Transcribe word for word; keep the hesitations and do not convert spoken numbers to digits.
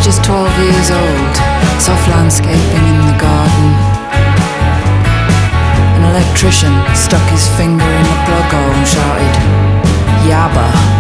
just twelve years old, soft landscaping in the garden. An electrician stuck his finger in the plug hole and shouted, "Yabba."